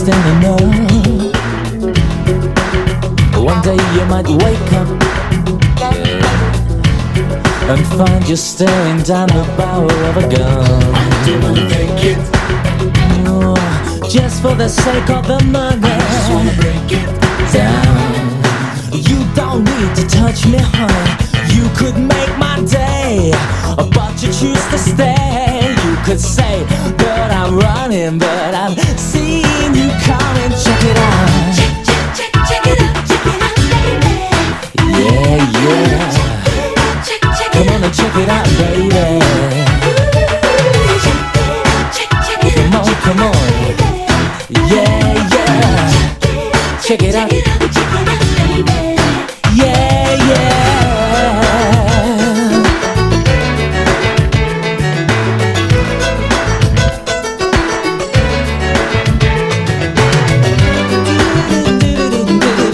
standing up. One day you might wake up and find you staring down the barrel of a gun. I do wanna take it, just for the sake of the money. I just wanna break it down. You don't need to touch me, honey. You could make my day, but you choose to stay. You could say that I'm running, but I'm seeing you coming. Check it out. Check it out, baby. Yeah, yeah. Come on and check it out, baby. Come on, come on. Yeah, yeah. Check it out.